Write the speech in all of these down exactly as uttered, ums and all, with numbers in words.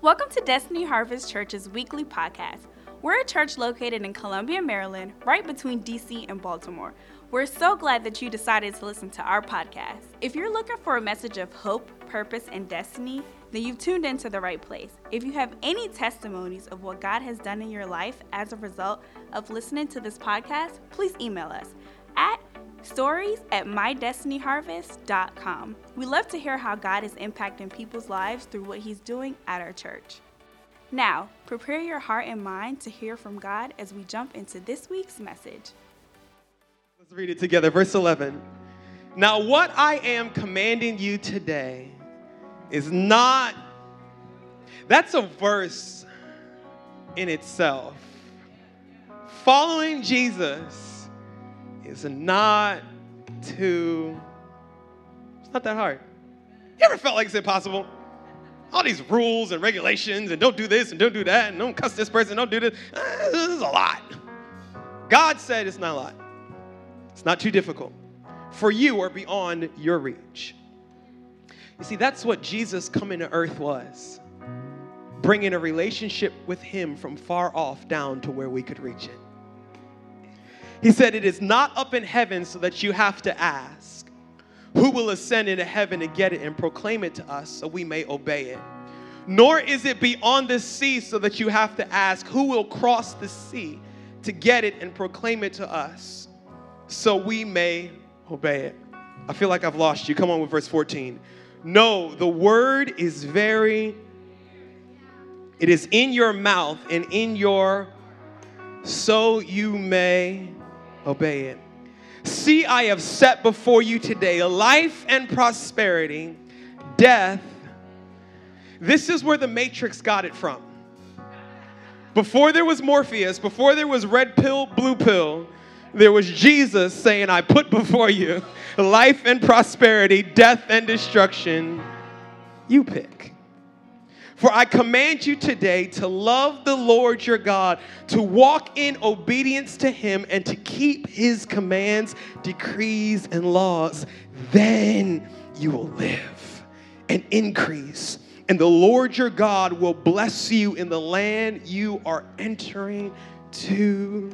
Welcome to Destiny Harvest Church's weekly podcast. We're a church located in Columbia, Maryland, right between D C and Baltimore. We're so glad that you decided to listen to our podcast. If you're looking for a message of hope, purpose, and destiny, then you've tuned into the right place. If you have any testimonies of what God has done in your life as a result of listening to this podcast, please email us at stories at my destiny harvest dot com. We love to hear how God is impacting people's lives through what he's doing at our church. Now, prepare your heart and mind to hear from God as we jump into this week's message. Let's read it together. Verse eleven. Now what I am commanding you today is not, that's a verse in itself. Following Jesus is not too, it's not that hard. You ever felt like it's impossible? All these rules and regulations and don't do this and don't do that and don't cuss this person, don't do this. Uh, this is a lot. God said it's not a lot. It's not too difficult for you or beyond your reach. You see, that's what Jesus coming to earth was. Bringing a relationship with him from far off down to where we could reach it. He said, it is not up in heaven so that you have to ask, who will ascend into heaven to get it and proclaim it to us so we may obey it? Nor is it beyond the sea so that you have to ask, who will cross the sea to get it and proclaim it to us so we may obey it? I feel like I've lost you. Come on with verse fourteen. No, the word is very, it is in your mouth and in your, so you may obey it. See, I have set before you today life and prosperity, death. This is where the Matrix got it from. Before there was Morpheus, before there was red pill, blue pill, there was Jesus saying, I put before you life and prosperity, death and destruction. You pick. For I command you today to love the Lord your God, to walk in obedience to him, and to keep his commands, decrees, and laws. Then you will live and increase, and the Lord your God will bless you in the land you are entering to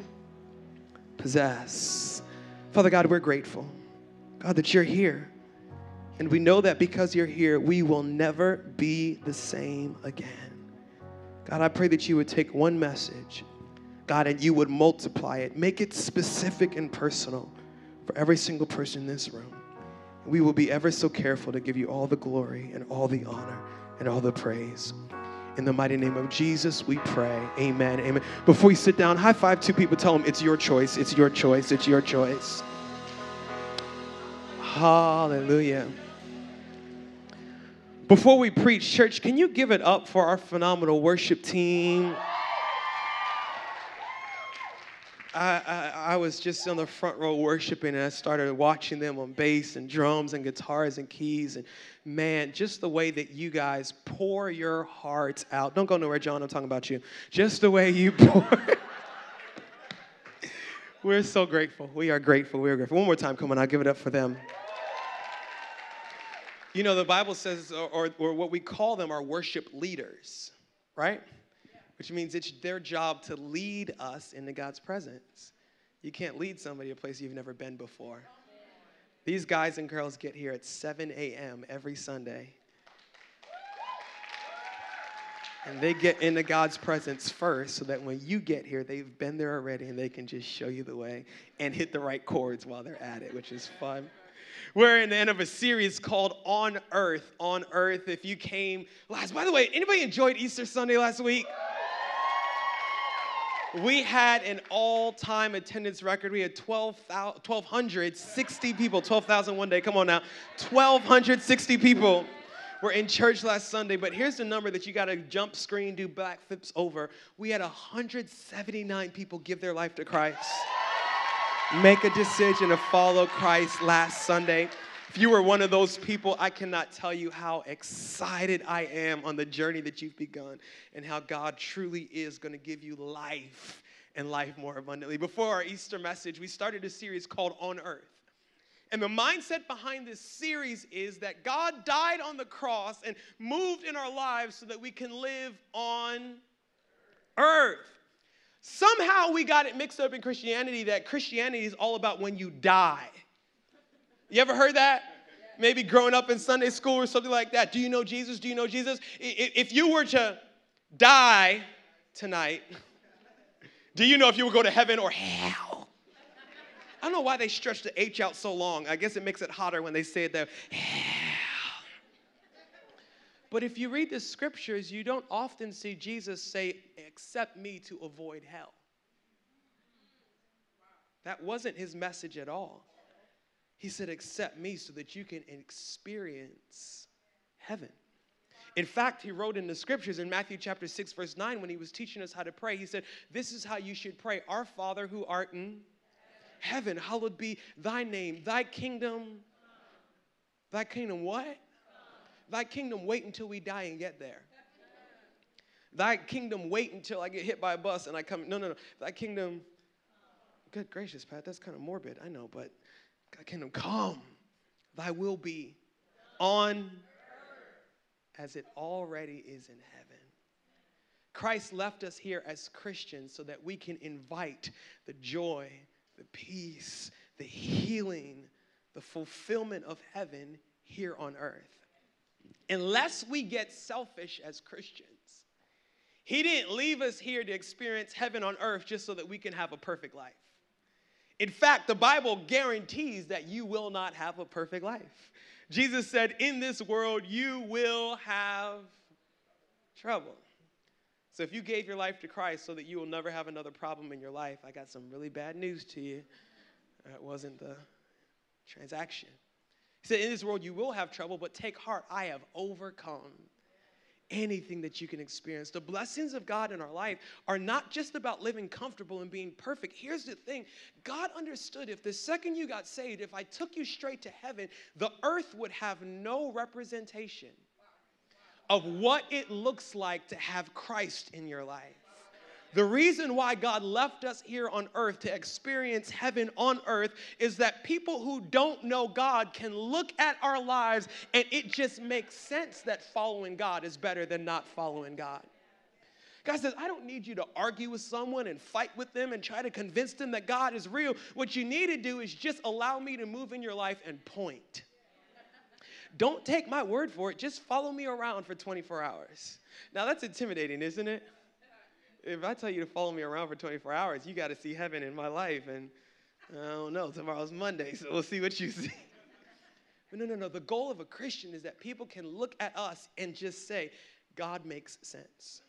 possess. Father God, we're grateful, God, that you're here. And we know that because you're here, we will never be the same again. God, I pray that you would take one message, God, and you would multiply it. Make it specific and personal for every single person in this room. And we will be ever so careful to give you all the glory and all the honor and all the praise. In the mighty name of Jesus, we pray. Amen. Amen. Before you sit down, high five two people. Tell them it's your choice. It's your choice. It's your choice. Hallelujah. Before we preach, church, can you give it up for our phenomenal worship team? I, I, I was just on the front row worshiping, and I started watching them on bass and drums and guitars and keys. And man, just the way that you guys pour your hearts out. Don't go nowhere, John. I'm talking about you. Just the way you pour. We're so grateful. We are grateful. We are grateful. One more time, come on. I'll give it up for them. You know, the Bible says, or, or, or what we call them are worship leaders, right? Which means it's their job to lead us into God's presence. You can't lead somebody to a place you've never been before. These guys and girls get here at seven a.m. every Sunday. And they get into God's presence first so that when you get here, they've been there already and they can just show you the way and hit the right chords while they're at it, which is fun. We're in the end of a series called On Earth. On Earth, if you came last. By the way, anybody enjoyed Easter Sunday last week? We had an all-time attendance record. We had twelve thousand, one thousand two hundred sixty people. twelve thousand one day. Come on now. one thousand two hundred sixty people were in church last Sunday. But here's the number that you got to jump screen, do backflips over. We had one hundred seventy-nine people give their life to Christ. Make a decision to follow Christ last Sunday. If you were one of those people, I cannot tell you how excited I am on the journey that you've begun and how God truly is going to give you life and life more abundantly. Before our Easter message, we started a series called On Earth. And the mindset behind this series is that God died on the cross and moved in our lives so that we can live on earth. Somehow we got it mixed up in Christianity that Christianity is all about when you die. You ever heard that? Maybe growing up in Sunday school or something like that. Do you know Jesus? Do you know Jesus? If you were to die tonight, do you know if you would go to heaven or hell? I don't know why they stretch the H out so long. I guess it makes it hotter when they say it there. Hell. But if you read the scriptures, you don't often see Jesus say, accept me to avoid hell. That wasn't his message at all. He said, accept me so that you can experience heaven. In fact, he wrote in the scriptures in Matthew chapter six, verse nine, when he was teaching us how to pray, he said, this is how you should pray. Our Father who art in heaven, hallowed be thy name. Thy kingdom, thy kingdom what? Thy kingdom wait until we die and get there. Thy kingdom wait until I get hit by a bus and I come. No, no, no. Thy kingdom, good gracious, Pat, that's kind of morbid, I know, but thy kingdom come. Thy will be on as it already is in heaven. Christ left us here as Christians so that we can invite the joy, the peace, the healing, the fulfillment of heaven here on earth. Unless we get selfish as Christians, he didn't leave us here to experience heaven on earth just so that we can have a perfect life. In fact, the Bible guarantees that you will not have a perfect life. Jesus said, in this world, you will have trouble. So if you gave your life to Christ so that you will never have another problem in your life, I got some really bad news to you. That wasn't the transaction. He said, in this world, you will have trouble, but take heart. I have overcome anything that you can experience. The blessings of God in our life are not just about living comfortable and being perfect. Here's the thing. God understood if the second you got saved, if I took you straight to heaven, the earth would have no representation of what it looks like to have Christ in your life. The reason why God left us here on earth to experience heaven on earth is that people who don't know God can look at our lives and it just makes sense that following God is better than not following God. God says, I don't need you to argue with someone and fight with them and try to convince them that God is real. What you need to do is just allow me to move in your life and point. Don't take my word for it. Just follow me around for twenty-four hours. Now, that's intimidating, isn't it? If I tell you to follow me around for twenty-four hours, you got to see heaven in my life. And I don't know, tomorrow's Monday, so we'll see what you see. But no, no, no. The goal of a Christian is that people can look at us and just say, God makes sense.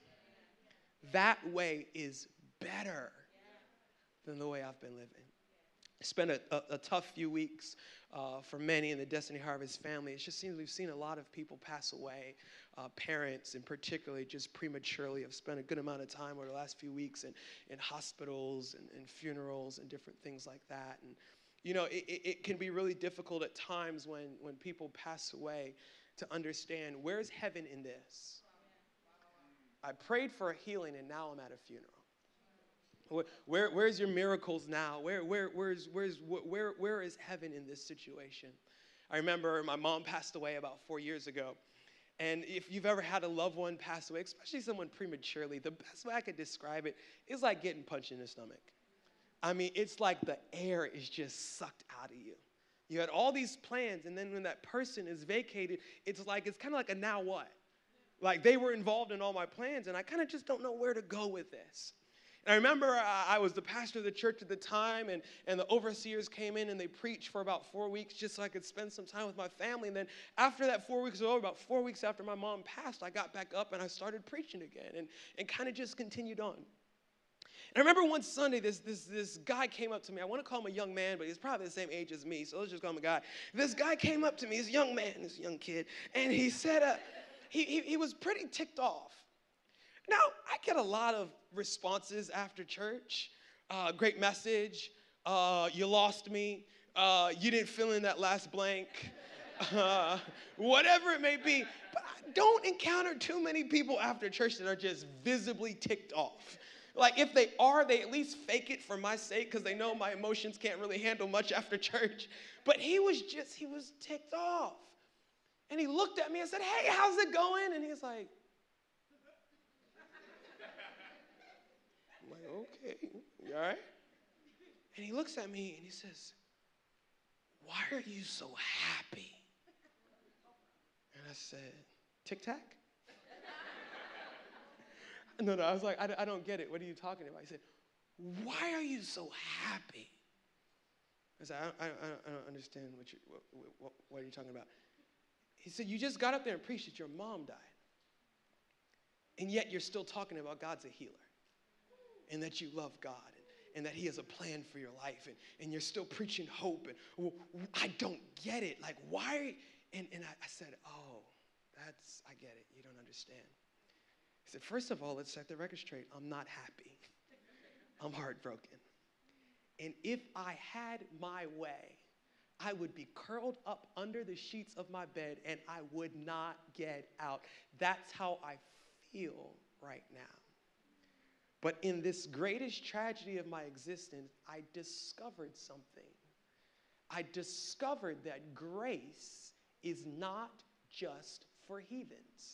That way is better than the way I've been living. It's been a, a, a tough few weeks uh, for many in the Destiny Harvest family. It just seems we've seen a lot of people pass away. Uh, parents, and particularly just prematurely, have spent a good amount of time over the last few weeks in, in hospitals and, and funerals and different things like that. And, you know, it, it, it can be really difficult at times when, when people pass away to understand, where's heaven in this? I prayed for a healing, and now I'm at a funeral. Where, where, where's your miracles now? Where, where, where's, where's, where, where is heaven in this situation? I remember my mom passed away about four years ago. And if you've ever had a loved one pass away, especially someone prematurely, the best way I could describe it is like getting punched in the stomach. I mean, it's like the air is just sucked out of you. You had all these plans, and then when that person is vacated, it's like, it's kind of like a now what? Like they were involved in all my plans, and I kind of just don't know where to go with this. And I remember I, I was the pastor of the church at the time, and, and the overseers came in and they preached for about four weeks just so I could spend some time with my family. And then after that four weeks was over, about four weeks after my mom passed, I got back up and I started preaching again and, and kind of just continued on. And I remember one Sunday, this, this, this guy came up to me. I want to call him a young man, but he's probably the same age as me, so let's just call him a guy. This guy came up to me, this young man, this young kid, and he said, uh, he, he, he was pretty ticked off. Now, I get a lot of responses after church. Uh, great message. Uh, you lost me. Uh, you didn't fill in that last blank. Uh, whatever it may be. But I don't encounter too many people after church that are just visibly ticked off. Like, if they are, they at least fake it for my sake because they know my emotions can't really handle much after church. But he was just, he was ticked off. And he looked at me and said, hey, how's it going? And he's like, I'm like, okay, you all right? And he looks at me and he says, why are you so happy? And I said, tic-tac? No, no, I was like, I, I don't get it. What are you talking about? He said, why are you so happy? I said, I, I, I don't understand what, you, what, what, what are you talking about. He said, you just got up there and preached that your mom died. And yet you're still talking about God's a healer. And that you love God. And, and that he has a plan for your life. And, and you're still preaching hope. And well, I don't get it. Like, why? And, and I, I said, oh, that's, I get it. You don't understand. He said, first of all, let's set the record straight. I'm not happy. I'm heartbroken. And if I had my way, I would be curled up under the sheets of my bed and I would not get out. That's how I feel right now. But in this greatest tragedy of my existence, I discovered something. I discovered that grace is not just for heathens.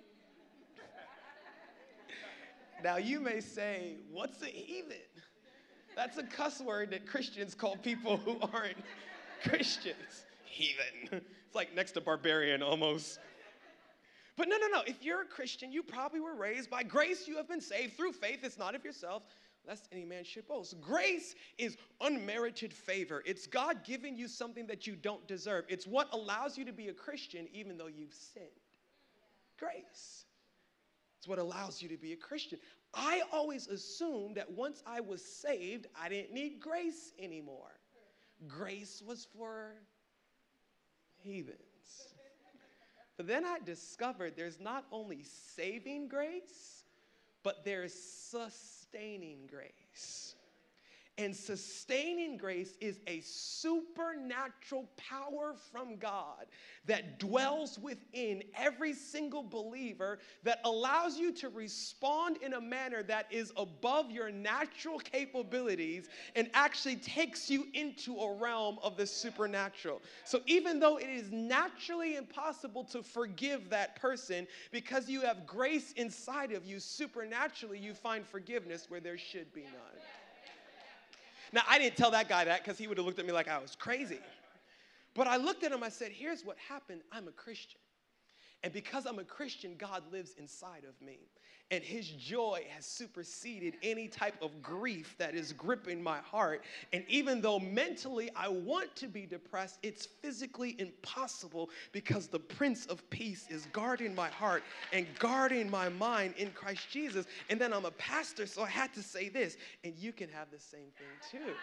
Now, you may say, what's a heathen? That's a cuss word that Christians call people who aren't Christians. Heathen. It's like next to barbarian almost. But no, no, no. If you're a Christian, you probably were raised by grace. You have been saved through faith. It's not of yourself, lest any man should boast. Grace is unmerited favor. It's God giving you something that you don't deserve. It's what allows you to be a Christian even though you've sinned. Grace. It's what allows you to be a Christian. I always assumed that once I was saved, I didn't need grace anymore. Grace was for heathens. But then I discovered there's not only saving grace, but there's sustaining grace. And sustaining grace is a supernatural power from God that dwells within every single believer that allows you to respond in a manner that is above your natural capabilities and actually takes you into a realm of the supernatural. So even though it is naturally impossible to forgive that person, because you have grace inside of you, supernaturally you find forgiveness where there should be none. Now, I didn't tell that guy that because he would have looked at me like I was crazy. But I looked at him, I said, here's what happened. I'm a Christian. And because I'm a Christian, God lives inside of me. And his joy has superseded any type of grief that is gripping my heart. And even though mentally I want to be depressed, it's physically impossible because the Prince of Peace is guarding my heart and guarding my mind in Christ Jesus. And then I'm a pastor, so I had to say this, and you can have the same thing too.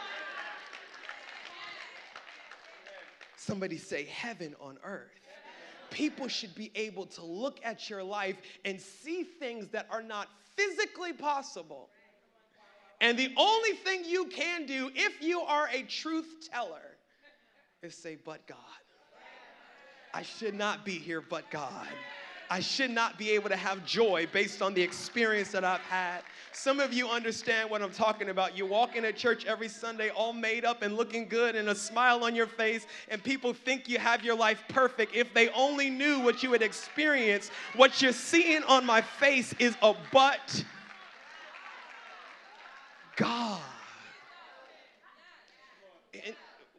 Somebody say heaven on earth. People should be able to look at your life and see things that are not physically possible. And the only thing you can do if you are a truth teller is say, but God. I should not be here, but God. I should not be able to have joy based on the experience that I've had. Some of you understand what I'm talking about. You walk into church every Sunday all made up and looking good and a smile on your face, and people think you have your life perfect. If they only knew what you had experienced, what you're seeing on my face is a but God. And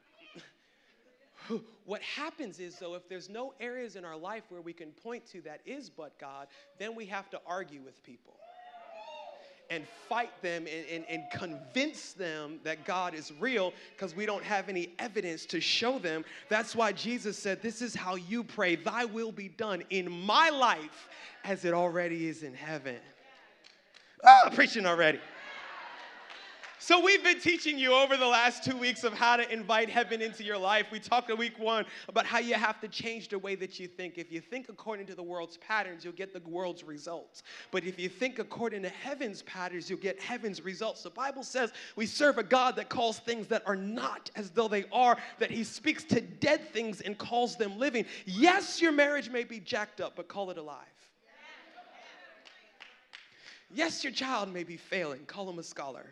what happens is, though, if there's no areas in our life where we can point to that is but God, then we have to argue with people and fight them and, and, and convince them that God is real because we don't have any evidence to show them. That's why Jesus said, this is how you pray, thy will be done in my life as it already is in heaven. Oh, preaching already. So we've been teaching you over the last two weeks of how to invite heaven into your life. We talked in week one about how you have to change the way that you think. If you think according to the world's patterns, you'll get the world's results. But if you think according to heaven's patterns, you'll get heaven's results. The Bible says we serve a God that calls things that are not as though they are, that he speaks to dead things and calls them living. Yes, your marriage may be jacked up, but call it alive. Yes, your child may be failing. Call him a scholar.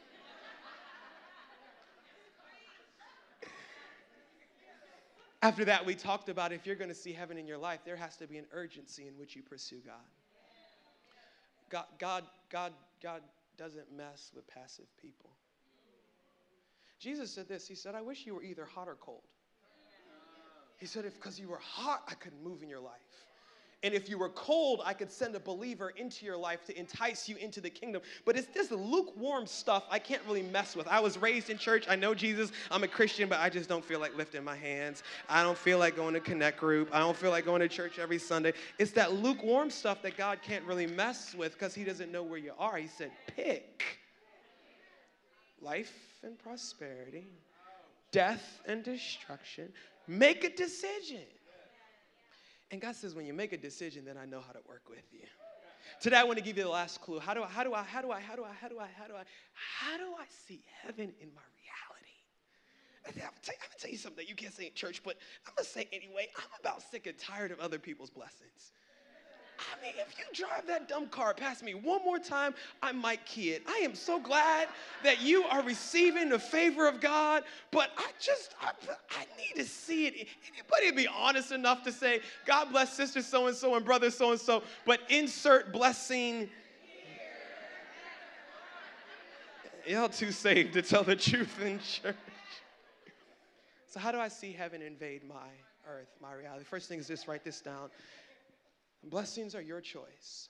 After that, we talked about if you're going to see heaven in your life, there has to be an urgency in which you pursue God. God, God, God, God doesn't mess with passive people. Jesus said this. He said, I wish you were either hot or cold. He said, if because you were hot, I couldn't move in your life. And if you were cold, I could send a believer into your life to entice you into the kingdom. But it's this lukewarm stuff I can't really mess with. I was raised in church. I know Jesus. I'm a Christian, but I just don't feel like lifting my hands. I don't feel like going to Connect Group. I don't feel like going to church every Sunday. It's that lukewarm stuff that God can't really mess with because he doesn't know where you are. He said, pick life and prosperity, death and destruction. Make a decision. And God says, when you make a decision, then I know how to work with you. Today, I want to give you the last clue. How do I, how do I, how do I, how do I, how do I, how do I, how do I see heaven in my reality? I'm going to tell you something that you can't say in church, but I'm going to say anyway. I'm about sick and tired of other people's blessings. I mean, if you drive that dumb car past me one more time, I might key it. I am so glad that you are receiving the favor of God, but I just, I, I need to see it. Anybody be honest enough to say, God bless sister so-and-so and brother so-and-so, but insert blessing. Y'all too saved to tell the truth in church. So how do I see heaven invade my earth, my reality? First thing is this, write this down. Blessings are your choice.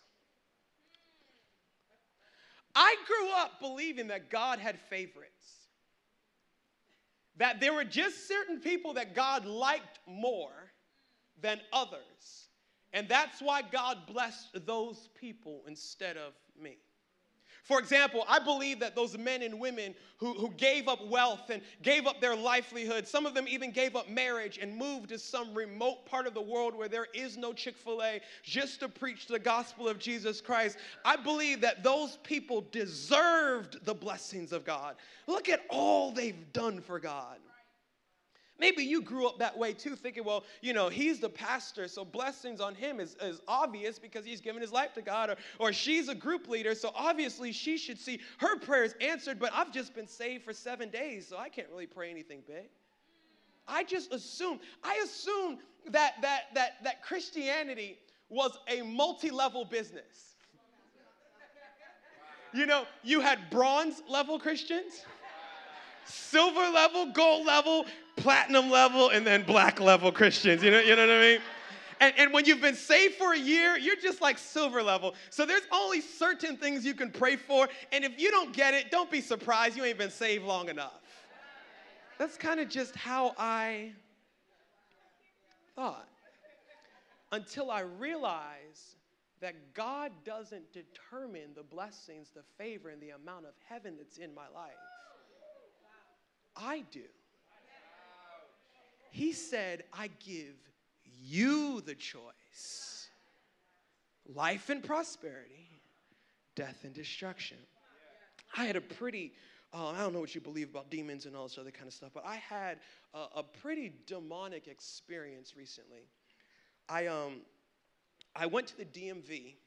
I grew up believing that God had favorites. That there were just certain people that God liked more than others. And that's why God blessed those people instead of me. For example, I believe that those men and women who, who gave up wealth and gave up their livelihood, some of them even gave up marriage and moved to some remote part of the world where there is no Chick-fil-A just to preach the gospel of Jesus Christ. I believe that those people deserved the blessings of God. Look at all they've done for God. Maybe you grew up that way too, thinking, well, you know, he's the pastor, so blessings on him is, is obvious because he's given his life to God. Or, or she's a group leader, so obviously she should see her prayers answered, but I've just been saved for seven days, so I can't really pray anything big. I just assumed, I assumed that, that, that, that Christianity was a multi-level business. You know, you had bronze level Christians, silver level, gold level, platinum level, and then black level Christians. You know, you know what I mean? And, and when you've been saved for a year, you're just like silver level. So there's only certain things you can pray for. And if you don't get it, don't be surprised. You ain't been saved long enough. That's kind of just how I thought. Until I realized that God doesn't determine the blessings, the favor, and the amount of heaven that's in my life. I do. He said, I give you the choice. Life and prosperity, death and destruction. I had a pretty, uh, I don't know what you believe about demons and all this other kind of stuff, but I had a, a pretty demonic experience recently. I, um, I went to the D M V.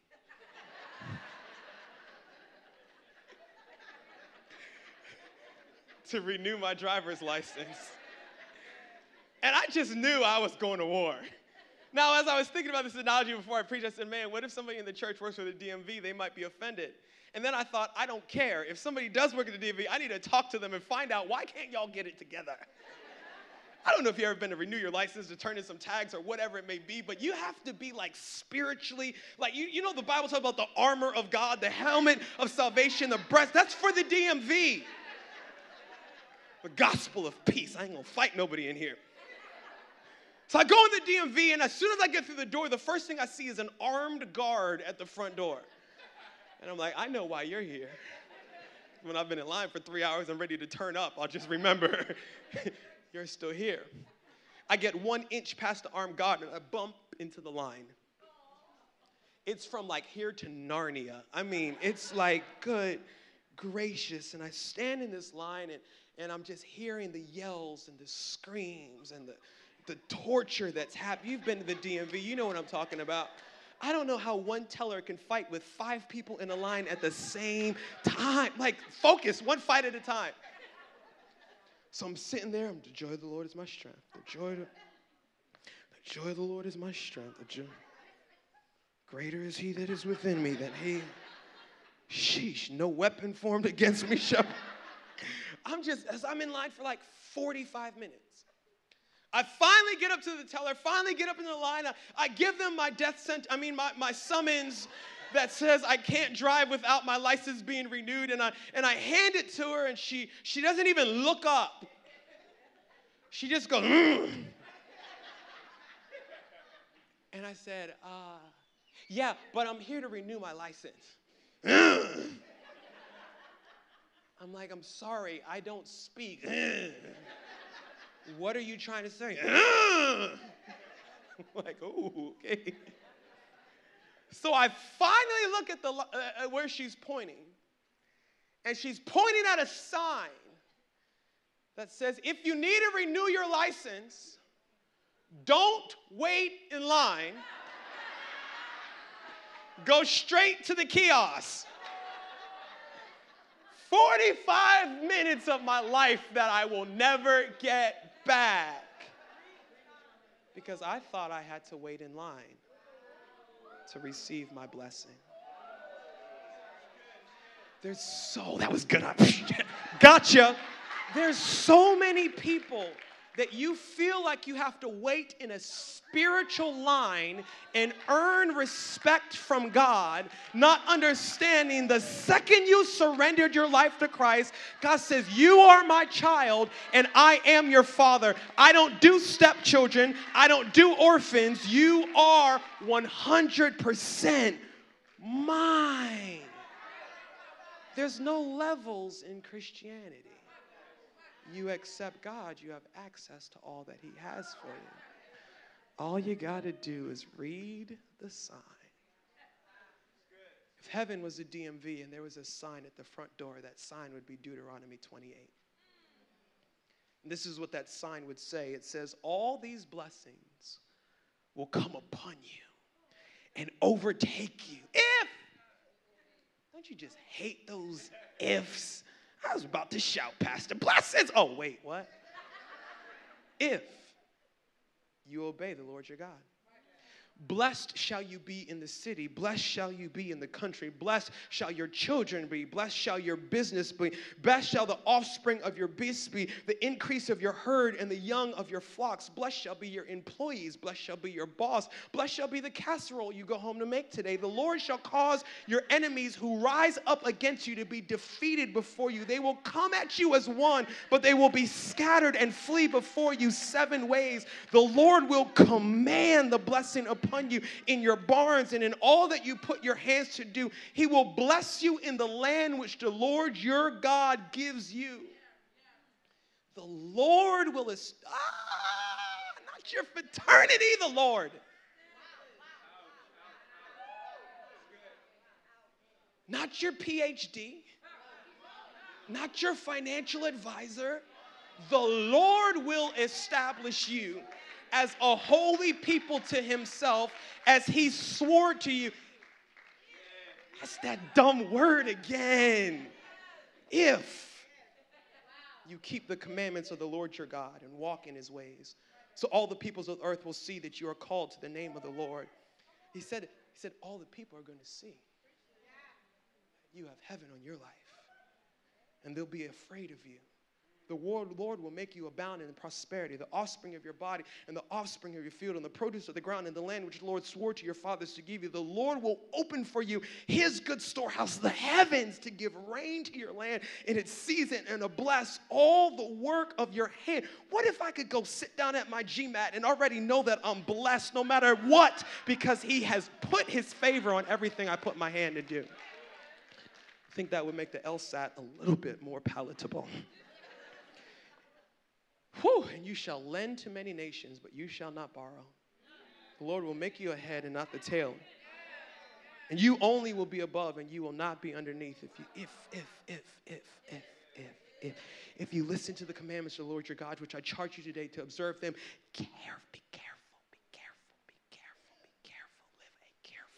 to renew my driver's license. And I just knew I was going to war. Now, as I was thinking about this analogy before I preached, I said, man, what if somebody in the church works for the D M V? They might be offended. And then I thought, I don't care. If somebody does work at the D M V, I need to talk to them and find out, why can't y'all get it together? I don't know if you've ever been to renew your license to turn in some tags or whatever it may be, but you have to be like spiritually, like, you, you know the Bible talks about the armor of God, the helmet of salvation, the breast. That's for the D M V. The gospel of peace. I ain't gonna fight nobody in here. So I go in the D M V, and as soon as I get through the door, the first thing I see is an armed guard at the front door. And I'm like, I know why you're here. When I've been in line for three hours and ready to turn up, I'll just remember you're still here. I get one inch past the armed guard, and I bump into the line. It's from like here to Narnia. I mean, it's like, good gracious. And I stand in this line, and, and I'm just hearing the yells and the screams and the the torture that's happening. You've been to the D M V. You know what I'm talking about. I don't know how one teller can fight with five people in a line at the same time. Like, focus, one fight at a time. So I'm sitting there. I'm, the joy of the Lord is my strength. The joy of the, the joy of the Lord is my strength. The joy, greater is he that is within me than he. Sheesh, no weapon formed against me shall. I'm just, as I'm in line for like forty-five minutes. I finally get up to the teller, finally get up in the line. I, I give them my death sent, I mean my, my summons that says I can't drive without my license being renewed. And I and I hand it to her, and she she doesn't even look up. She just goes, mm. And I said, uh, yeah, but I'm here to renew my license. I'm like, I'm sorry, I don't speak. What are you trying to say? I'm like, oh, okay. So I finally look at the uh, where she's pointing, and she's pointing at a sign that says, if you need to renew your license, don't wait in line. Go straight to the kiosk. forty-five minutes of my life that I will never get back. Because I thought I had to wait in line to receive my blessing. There's so, that was good. Gotcha. There's so many people that you feel like you have to wait in a spiritual line and earn respect from God, not understanding the second you surrendered your life to Christ, God says, you are my child and I am your father. I don't do stepchildren. I don't do orphans. You are one hundred percent mine. There's no levels in Christianity. You accept God, you have access to all that he has for you. All you got to do is read the sign. If heaven was a D M V and there was a sign at the front door, that sign would be Deuteronomy twenty-eight. And this is what that sign would say. It says, all these blessings will come upon you and overtake you. If, don't you just hate those ifs? I was about to shout, Pastor, blessings. Oh, wait, what? If you obey the Lord your God. Blessed shall you be in the city. Blessed shall you be in the country. Blessed shall your children be. Blessed shall your business be. Blessed shall the offspring of your beasts be. The increase of your herd and the young of your flocks. Blessed shall be your employees. Blessed shall be your boss. Blessed shall be the casserole you go home to make today. The Lord shall cause your enemies who rise up against you to be defeated before you. They will come at you as one, but they will be scattered and flee before you seven ways. The Lord will command the blessing upon upon you in your barns and in all that you put your hands to do. He will bless you in the land which the Lord your God gives you. The Lord will, est- ah, not your fraternity, the Lord. Not your P H D, not your financial advisor. The Lord will establish you as a holy people to himself, as he swore to you. That's that dumb word again. If you keep the commandments of the Lord your God and walk in his ways, so all the peoples of the earth will see that you are called to the name of the Lord. He said, he said, all the people are going to see you have heaven on your life, and they'll be afraid of you. The Lord will make you abound in prosperity, the offspring of your body and the offspring of your field and the produce of the ground and the land which the Lord swore to your fathers to give you. The Lord will open for you his good storehouse, the heavens, to give rain to your land in its season and to bless all the work of your hand. What if I could go sit down at my G MAT and already know that I'm blessed no matter what, because he has put his favor on everything I put my hand to do? I think that would make the LSAT a little bit more palatable. Whew, and you shall lend to many nations, but you shall not borrow. The Lord will make you a head and not the tail. And you only will be above, and you will not be underneath. If you, if, if, if, if, if, if, if, if you listen to the commandments of the Lord your God, which I charge you today to observe them, care, be careful, be careful, be careful, be careful. Live a careful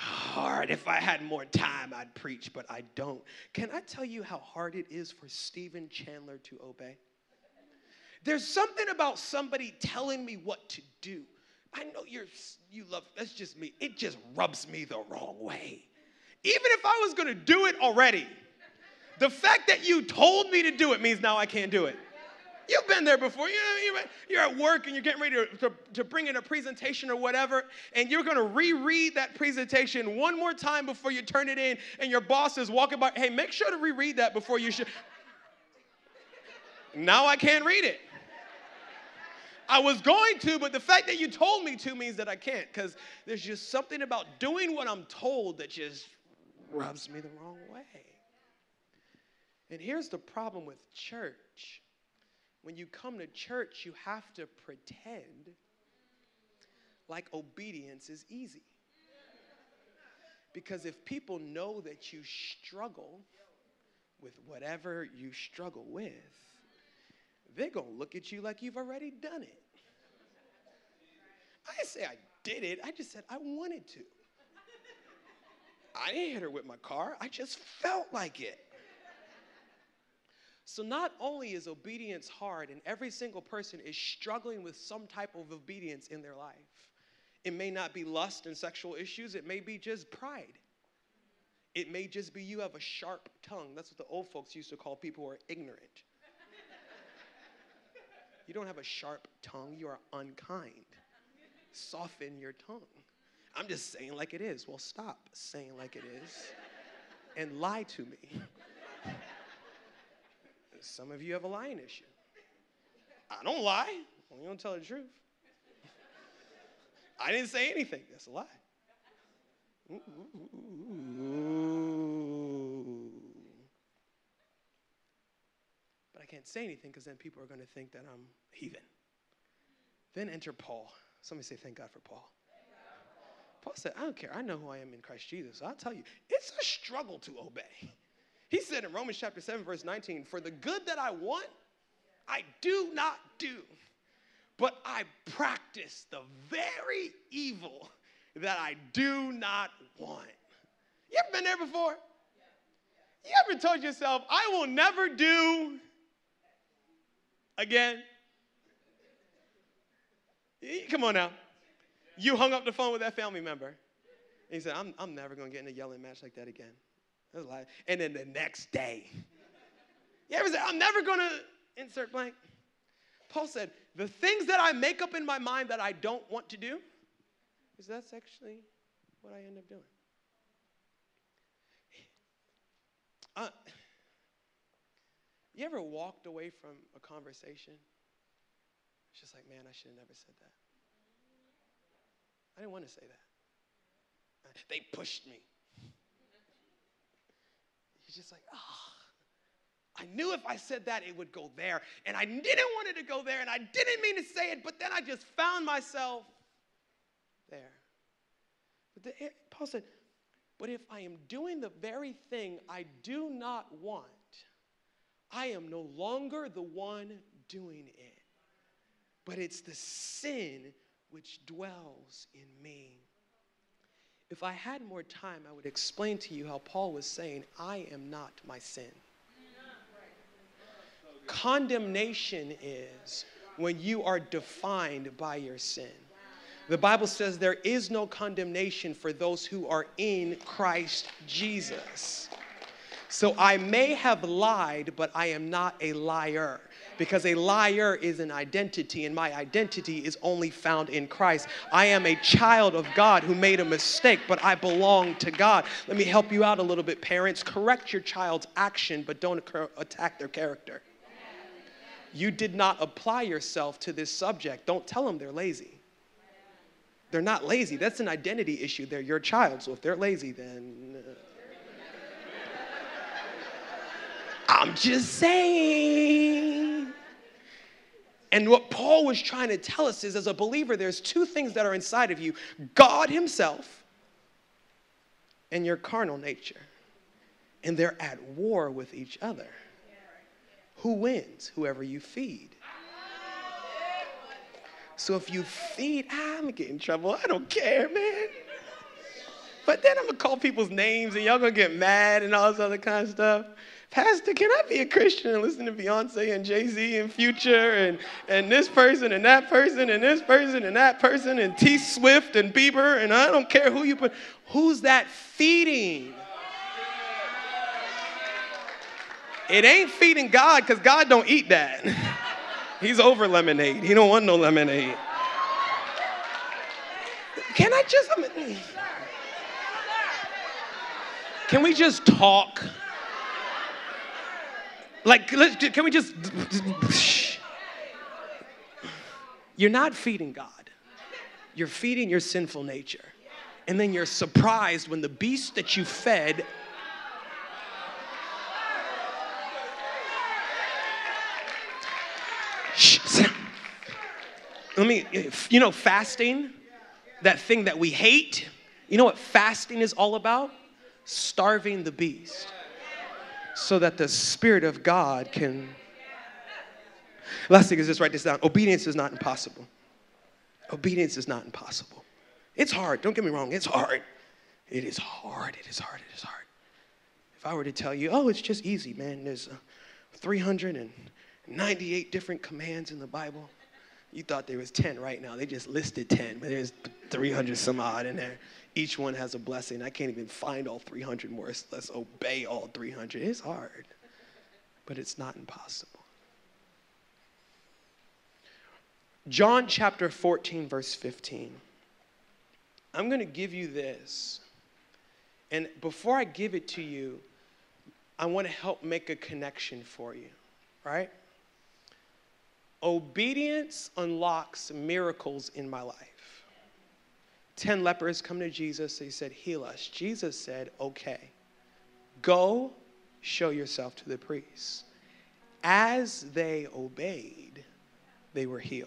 hard. If I had more time, I'd preach, but I don't. Can I tell you how hard it is for Stephen Chandler to obey? There's something about somebody telling me what to do. I know you're, you love, that's just me. It just rubs me the wrong way. Even if I was going to do it already, the fact that you told me to do it means now I can't do it. You've been there before. You know, you're at work and you're getting ready to, to, to bring in a presentation or whatever, and you're going to reread that presentation one more time before you turn it in, and your boss is walking by, hey, make sure to reread that before you should. Now I can't read it. I was going to, but the fact that you told me to means that I can't, because there's just something about doing what I'm told that just rubs me the wrong way. And here's the problem with church. When you come to church, you have to pretend like obedience is easy. Because if people know that you struggle with whatever you struggle with, they're going to look at you like you've already done it. I didn't say I did it. I just said I wanted to. I didn't hit her with my car. I just felt like it. So not only is obedience hard, and every single person is struggling with some type of obedience in their life. It may not be lust and sexual issues. It may be just pride. It may just be you have a sharp tongue. That's what the old folks used to call people who are ignorant. You don't have a sharp tongue. You are unkind. Soften your tongue. I'm just saying like it is. Well, stop saying like it is and lie to me. Some of you have a lying issue. I don't lie. Well, you don't tell the truth. I didn't say anything. That's a lie. Ooh. But I can't say anything because then people are going to think that I'm heathen. Then enter Paul. Somebody say, thank God for Paul. Paul said, I don't care. I know who I am in Christ Jesus. So I'll tell you, it's a struggle to obey. He said in Romans chapter seven, verse nineteen, for the good that I want, I do not do, but I practice the very evil that I do not want. You ever been there before? You ever told yourself, I will never do again? Come on now. You hung up the phone with that family member. And he said, I'm, I'm never going to get in a yelling match like that again. That's a lie. And then the next day. You ever say, I'm never going to insert blank? Paul said, the things that I make up in my mind that I don't want to do, is that's actually what I end up doing. Uh, you ever walked away from a conversation? It's just like, man, I should have never said that. I didn't want to say that. They pushed me. You're just like, ah. Oh. I knew if I said that, it would go there. And I didn't want it to go there, and I didn't mean to say it, but then I just found myself there. But the, Paul said, but if I am doing the very thing I do not want, I am no longer the one doing it. But it's the sin which dwells in me. If I had more time, I would explain to you how Paul was saying, I am not my sin. Condemnation is when you are defined by your sin. The Bible says there is no condemnation for those who are in Christ Jesus. So I may have lied, but I am not a liar. Because a liar is an identity, and my identity is only found in Christ. I am a child of God who made a mistake, but I belong to God. Let me help you out a little bit, parents. Correct your child's action, but don't attack their character. You did not apply yourself to this subject. Don't tell them they're lazy. They're not lazy. That's an identity issue. They're your child, so if they're lazy, then... Uh, I'm just saying. And what Paul was trying to tell us is, as a believer, there's two things that are inside of you. God himself and your carnal nature. And they're at war with each other. Who wins? Whoever you feed. So if you feed, ah, I'm getting in trouble. I don't care, man. But then I'm going to call people's names and y'all going to get mad and all this other kind of stuff. Pastor, can I be a Christian and listen to Beyonce and Jay-Z and Future and, and this person and that person and this person and that person and T Swift and Bieber and I don't care who you put. Who's that feeding? It ain't feeding God because God don't eat that. He's over lemonade. He don't want no lemonade. Can I just, I mean, can we just talk? Like, let's, can we just, you're not feeding God. You're feeding your sinful nature. And then you're surprised when the beast that you fed let me, you know, fasting, that thing that we hate, you know what fasting is all about? Starving the beast. So that the Spirit of God can. Last thing is this, write this down. Obedience is not impossible. Obedience is not impossible. It's hard. Don't get me wrong. It's hard. It is hard. It is hard. It is hard. If I were to tell you, oh, it's just easy, man. There's uh, three hundred ninety-eight different commands in the Bible. You thought there was ten right now. They just listed ten, but there's three hundred some odd in there. Each one has a blessing. I can't even find all three hundred more. Let's obey all three hundred. It's hard, but it's not impossible. John chapter fourteen, verse fifteen. I'm going to give you this. And before I give it to you, I want to help make a connection for you, right? Obedience unlocks miracles in my life. Ten lepers come to Jesus. He said, heal us. Jesus said, okay, go show yourself to the priests. As they obeyed, they were healed.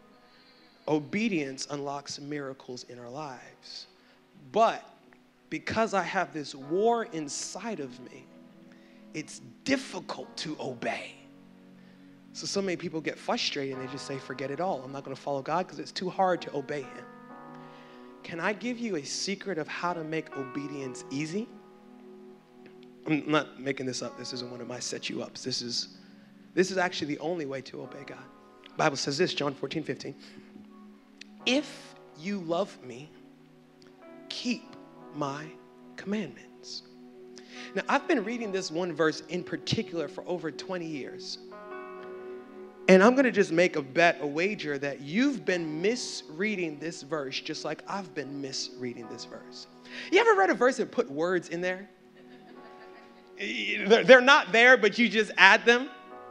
Obedience unlocks miracles in our lives. But because I have this war inside of me, it's difficult to obey. So so many people get frustrated and they just say, forget it all. I'm not going to follow God because it's too hard to obey him. Can I give you a secret of how to make obedience easy? I'm not making this up. This isn't one of my set you ups. This is, this is actually the only way to obey God. The Bible says this, John fourteen, fifteen. If you love me, keep my commandments. Now, I've been reading this one verse in particular for over twenty years. And I'm going to just make a bet, a wager, that you've been misreading this verse just like I've been misreading this verse. You ever read a verse and put words in there? They're not there, but you just add them.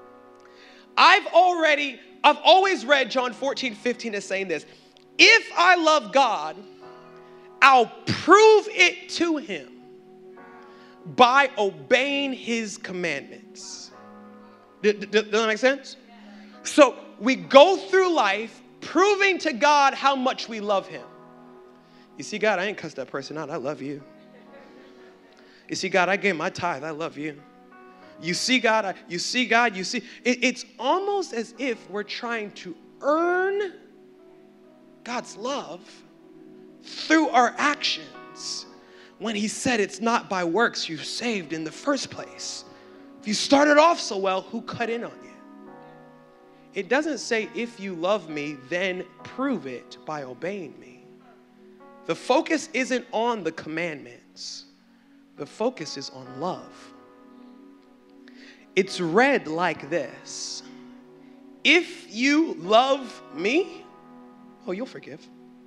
I've already, I've always read John fourteen, fifteen as saying this. If I love God, I'll prove it to him by obeying his commandments. Does that make sense? So we go through life proving to God how much we love him. You see, God, I ain't cussed that person out. I love you. You see, God, I gave my tithe. I love you. You see, God, I, you see, God, you see. It, it's almost as if we're trying to earn God's love through our actions when he said it's not by works you're saved in the first place. If you started off so well, who cut in on you? It doesn't say, if you love me, then prove it by obeying me. The focus isn't on the commandments. The focus is on love. It's read like this. If you love me, oh, you'll forgive.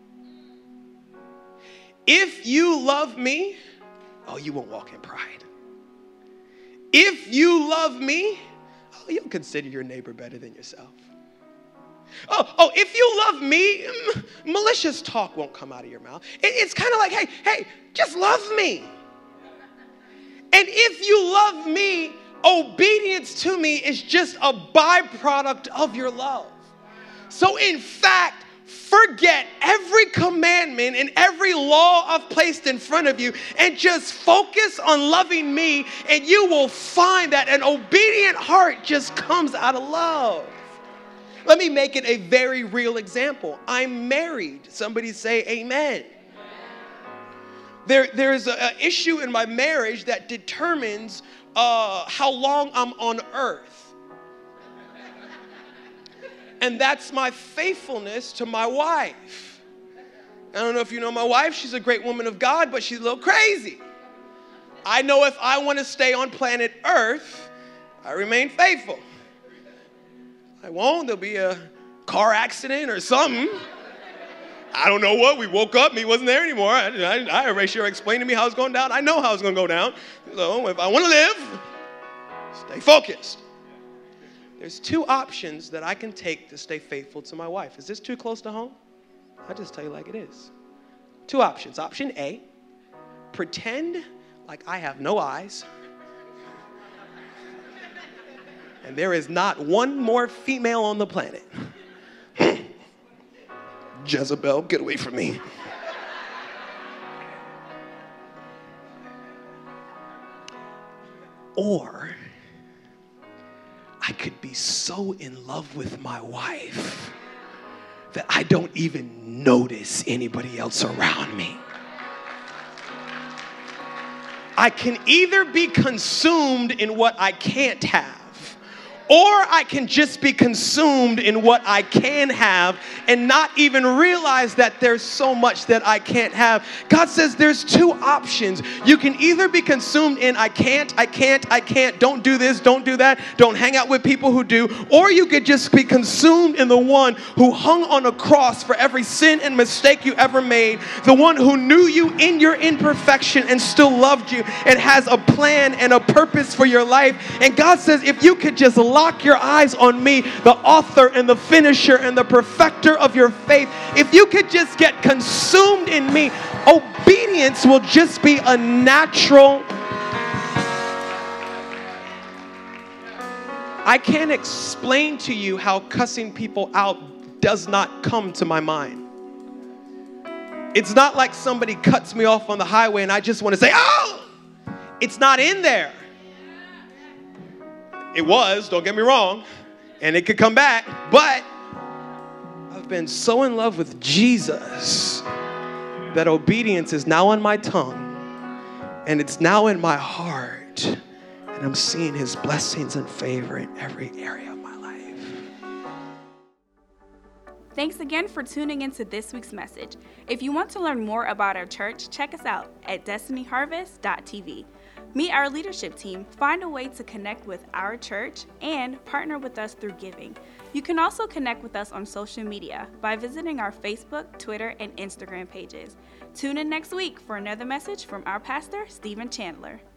If you love me, oh, you won't walk in pride. If you love me, oh, you'll consider your neighbor better than yourself. Oh, oh, if you love me, m- malicious talk won't come out of your mouth. It, it's kind of like, hey, hey, just love me. And if you love me, obedience to me is just a byproduct of your love. So in fact, forget every commandment and every law I've placed in front of you and just focus on loving me, and you will find that an obedient heart just comes out of love. Let me make it a very real example. I'm married. Somebody say amen. There, there's an issue in my marriage that determines uh, how long I'm on earth. And that's my faithfulness to my wife. I don't know if you know my wife. She's a great woman of God, but she's a little crazy. I know if I want to stay on planet Earth, I remain faithful. I won't. There'll be a car accident or something. I don't know what. We woke up and he wasn't there anymore. I, I, I Ratio explained to me how it's going down. I know how it's going to go down. So if I want to live, stay focused. There's two options that I can take to stay faithful to my wife. Is this too close to home? I'll just tell you like it is. Two options. Option A, pretend like I have no eyes. And there is not one more female on the planet. Jezebel, get away from me. Or I could be so in love with my wife that I don't even notice anybody else around me. I can either be consumed in what I can't have, or I can just be consumed in what I can have and not even realize that there's so much that I can't have. God says there's two options. You can either be consumed in I can't, I can't, I can't, don't do this, don't do that, don't hang out with people who do, or you could just be consumed in the one who hung on a cross for every sin and mistake you ever made, the one who knew you in your imperfection and still loved you and has a plan and a purpose for your life. And God says if you could just lock your eyes on me, the author and the finisher and the perfecter of your faith, if you could just get consumed in me, obedience will just be a natural. I can't explain to you how cussing people out does not come to my mind. It's not like somebody cuts me off on the highway and I just want to say, oh! It's not in there. It was, don't get me wrong, and it could come back, but I've been so in love with Jesus that obedience is now on my tongue, and it's now in my heart, and I'm seeing his blessings and favor in every area of my life. Thanks again for tuning into this week's message. If you want to learn more about our church, check us out at destiny harvest dot t v. Meet our leadership team, find a way to connect with our church, and partner with us through giving. You can also connect with us on social media by visiting our Facebook, Twitter, and Instagram pages. Tune in next week for another message from our pastor, Stephen Chandler.